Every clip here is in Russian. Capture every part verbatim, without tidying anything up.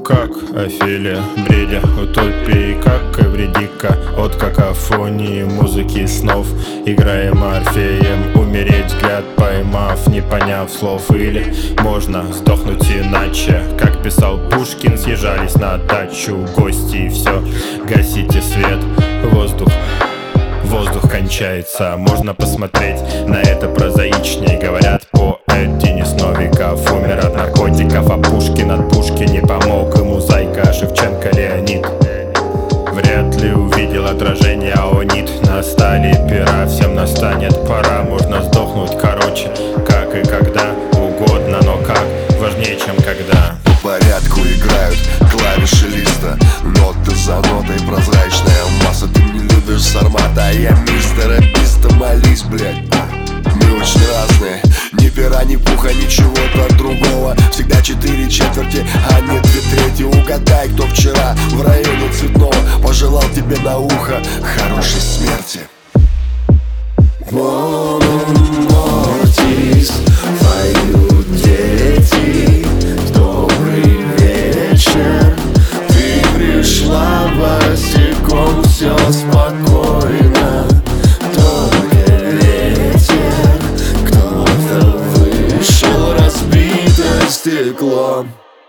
как Офелия, бредя утопии, как Эвредика. От какофонии музыки снов играем Орфеем. Умереть взгляд поймав, не поняв слов. Или можно сдохнуть иначе, как писал Пушкин. Съезжались на дачу гости и все, гасите свет, воздух Воздух кончается, можно посмотреть на это прозаичней. Говорят, поэт Денис Новиков умер от наркотиков, а Пушкин от пушки не помог ему зайка. Шевченко Леонид вряд ли увидел отражение аонит на стали пера. Всем настанет пора, можно сдохнуть короче, как и когда угодно, но как важнее, чем когда. По порядку играют клавиши листа, ноты за нотой, прозрачная масса. Ты не любишь сармата, а я мистер Эписта. Молись, блядь, а, мы очень разные. Ни пера, ни пуха, ничего-то другого. Всегда четыре четверти, а не две трети. Угадай, кто вчера в районе Цветного пожелал тебе на ухо хорошей смерти. Мортис, поют дети. Добрый вечер. Ты пришла босиком, все спокойно. Только ветер, кто-то вышел, разбито стекло.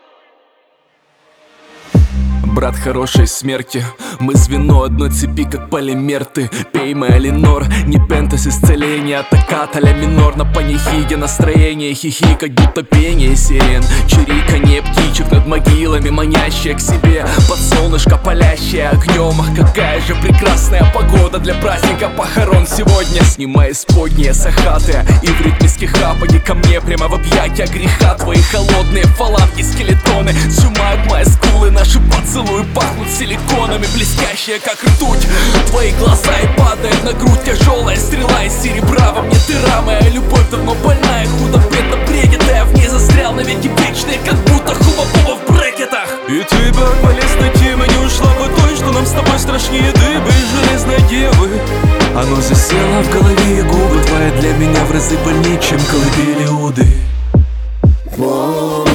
Брат хорошей смерти, мы звено одной цепи, как полимер. Ты пей моя Ленор, не пентас исцеление, атакат а-ля минор. На панихиде настроение, хихи, как будто пение сирен. Чириканье птичек над могилами, манящее к себе. Под солнышко палящее огнем. Ах, какая же прекрасная погода для праздника похорон сегодня. Снимай исподние сахаты и в ритмиске хапади ко мне прямо в объятия греха. Твои холодные фаланги, скелетоны сжимают мои скулы, наши поцелуи пахнут силиконами, блестящие как ртуть. Твои глаза и падает на грудь тяжелая стрела из серебра. Во мне дыра, моя любовь давно больная, худо-бедно бредит, а я в ней застрял навеки вечные, как будто хуба-буба в брекетах. И ты бы полезной темы не ушла бы той, что нам с тобой страшнее дыбы и железной девы. Оно засело в голове, и губы твои для меня в разы больнее, чем колыбели уды.